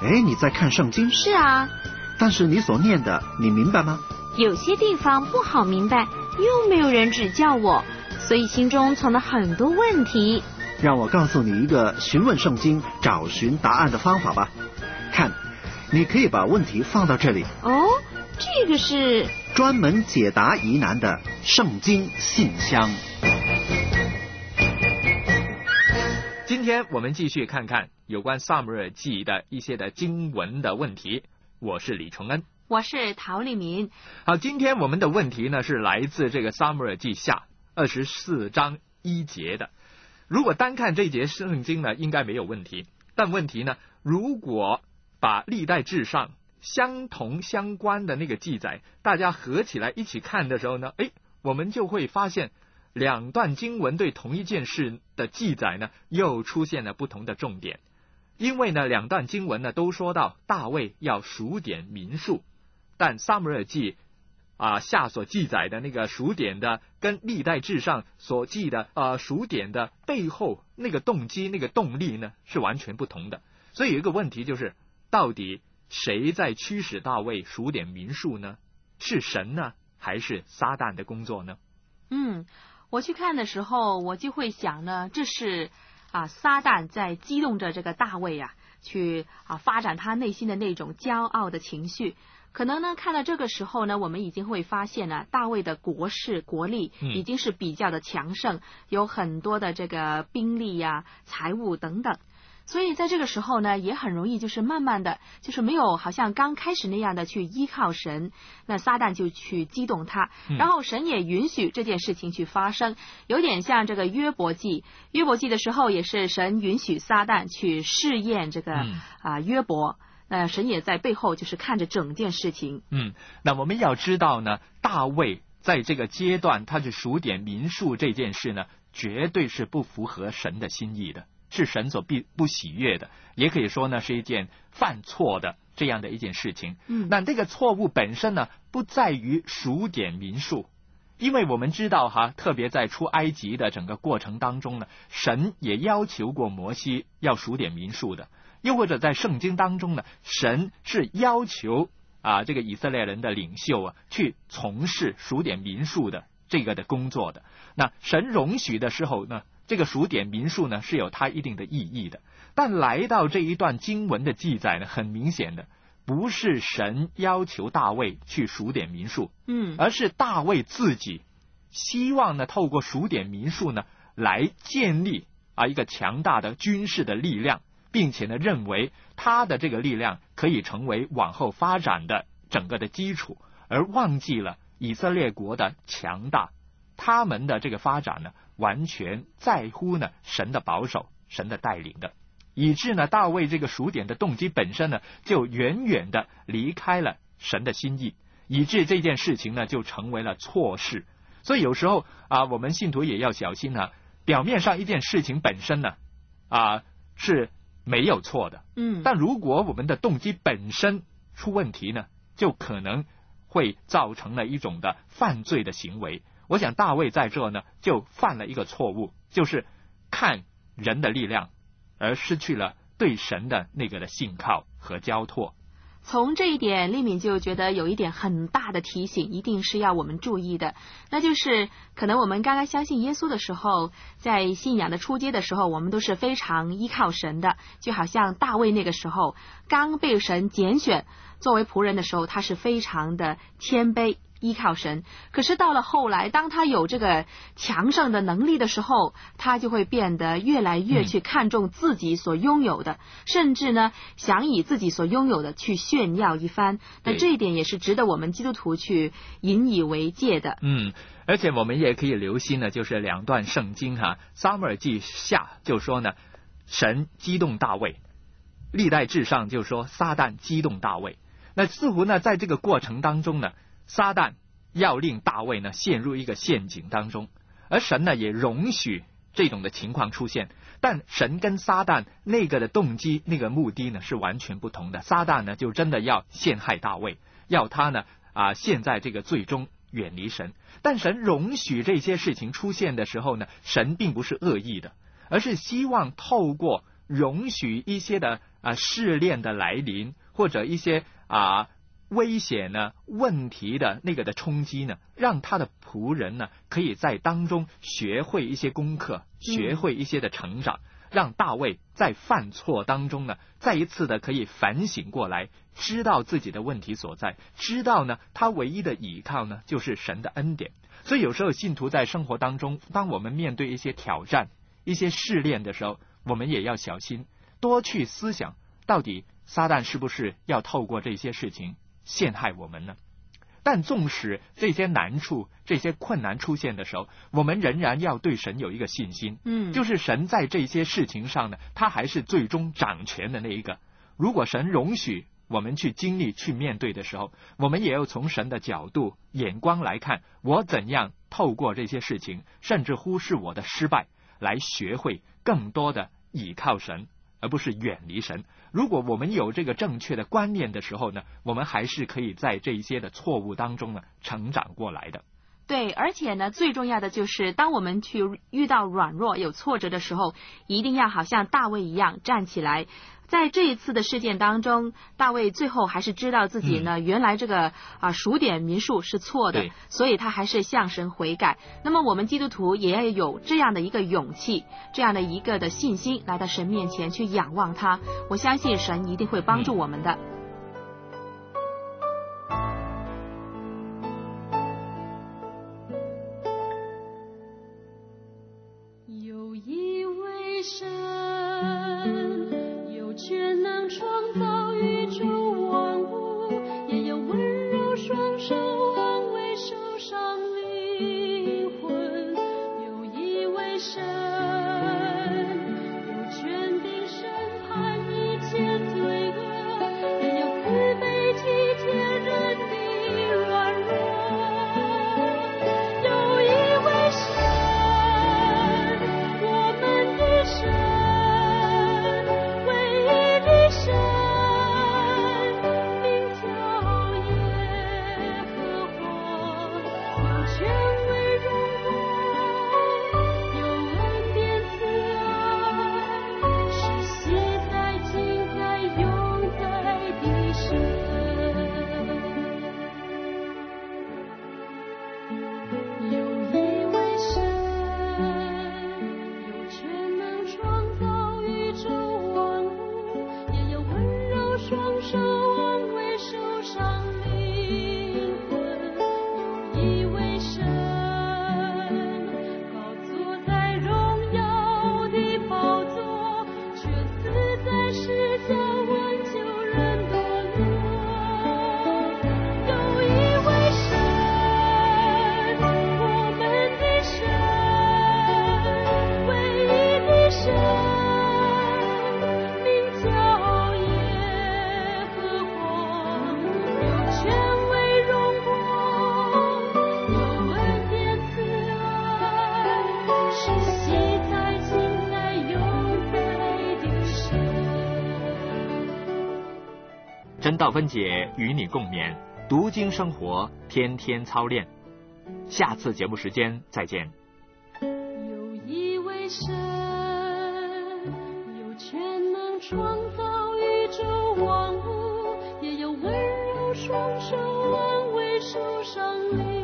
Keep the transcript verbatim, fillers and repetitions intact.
哎，你在看圣经？ 是啊。 但是你所念的，你明白吗？ 有些地方不好明白，又没有人指教我，所以心中存了很多问题。 让我告诉你一个询问圣经、找寻答案的方法吧。看，你可以把问题放到这里。 哦，这个是专门解答疑难的圣经信箱。 今天我们继续看看有关撒母耳记的一些的经文的问题。我是李崇恩， 我是陶丽民。 好，今天我们的问题呢是来自这个撒母耳记下二十四章一节的。如果单看这节圣经呢，应该没有问题。但问题呢，如果把历代志上相同相关的那个记载，大家合起来一起看的时候呢，诶，我们就会发现两段经文对同一件事的记载呢，又出现了不同的重点。因为呢，两段经文呢都说到大卫要数点民数，但撒母耳记啊下所记载的那个数点的，跟历代志上所记的呃数点的背后那个动机、那个动力呢是完全不同的。所以有一个问题就是，到底谁在驱使大卫数点民数呢？是神呢，还是撒旦的工作呢？ 嗯，我去看的时候，我就会想呢，这是啊撒旦在激动着这个大卫啊，去啊发展他内心的那种骄傲的情绪。可能呢，看到这个时候呢，我们已经会发现呢，大卫的国势国力已经是比较的强盛，嗯、有很多的这个兵力呀、啊、财物等等。所以在这个时候呢，也很容易就是慢慢的就是没有好像刚开始那样的去依靠神，那撒旦就去激动他，然后神也允许这件事情去发生，有点像这个约伯记。约伯记的时候也是神允许撒旦去试验这个啊、嗯呃、约伯，那神也在背后就是看着整件事情。 嗯，那我们要知道呢，大卫在这个阶段他去数点民数这件事呢，绝对是不符合神的心意的，是神所必不喜悦的，也可以说呢是一件犯错的这样的一件事情。嗯，那这个错误本身呢，不在于数点民数，因为我们知道哈，特别在出埃及的整个过程当中呢，神也要求过摩西要数点民数的，又或者在圣经当中呢，神是要求啊这个以色列人的领袖啊去从事数点民数的这个的工作的。那神容许的时候呢，这个数点民数呢是有它一定的意义的，但来到这一段经文的记载呢，很明显的不是神要求大卫去数点民数，嗯，而是大卫自己希望呢透过数点民数呢来建立啊一个强大的军事的力量，并且呢认为他的这个力量可以成为往后发展的整个的基础，而忘记了以色列国的强大，他们的这个发展呢完全在乎呢神的保守、神的带领的，以致呢大卫这个数点的动机本身呢就远远的离开了神的心意，以致这件事情呢就成为了错事。所以有时候啊，我们信徒也要小心呢、啊，表面上一件事情本身呢啊是没有错的，嗯，但如果我们的动机本身出问题呢，就可能会造成了一种的犯罪的行为。我想大卫在这呢就犯了一个错误，就是看人的力量而失去了对神的那个的信靠和交托。 从这一点，利敏就觉得有一点很大的提醒，一定是要我们注意的，那就是可能我们刚刚相信耶稣的时候，在信仰的初阶的时候，我们都是非常依靠神的，就好像大卫那个时候刚被神拣选作为仆人的时候，他是非常的谦卑依靠神。可是到了后来，当他有这个强盛的能力的时候，他就会变得越来越去看重自己所拥有的、嗯、甚至呢想以自己所拥有的去炫耀一番。那这一点也是值得我们基督徒去引以为戒的。 嗯，而且我们也可以留心呢，就是两段圣经哈，撒母耳记下就说呢神激动大卫，历代志上就说撒旦激动大卫。那似乎呢在这个过程当中呢，撒旦要令大卫呢陷入一个陷阱当中，而神呢也容许这种的情况出现，但神跟撒旦那个的动机、那个目的呢是完全不同的。撒旦呢就真的要陷害大卫，要他呢啊陷在这个最终远离神。但神容许这些事情出现的时候呢，神并不是恶意的，而是希望透过容许一些的啊试炼的来临，或者一些啊危险呢问题的那个的冲击呢，让他的仆人呢可以在当中学会一些功课，学会一些的成长，嗯、让大卫在犯错当中呢再一次的可以反省过来，知道自己的问题所在，知道呢他唯一的依靠呢就是神的恩典。所以有时候信徒在生活当中，当我们面对一些挑战、一些试炼的时候，我们也要小心，多去思想，到底撒旦是不是要透过这些事情陷害我们呢？但纵使这些难处、这些困难出现的时候，我们仍然要对神有一个信心，嗯，就是神在这些事情上呢，他还是最终掌权的那一个。如果神容许我们去经历、去面对的时候，我们也要从神的角度、眼光来看，我怎样透过这些事情，甚至忽视我的失败，来学会更多的倚靠神，而不是远离神。如果我们有这个正确的观念的时候呢，我们还是可以在这一些的错误当中呢成长过来的。 对，而且呢，最重要的就是当我们去遇到软弱、有挫折的时候，一定要好像大卫一样站起来。在这一次的事件当中，大卫最后还是知道自己呢，嗯、原来这个啊数点民数是错的，所以他还是向神悔改。那么我们基督徒也要有这样的一个勇气，这样的一个的信心，来到神面前去仰望他。我相信神一定会帮助我们的。嗯真道分解与你共勉，读经生活，天天操练。下次节目时间再见。 有一位神，有全能创造宇宙万物，也有温柔双手安慰受伤灵。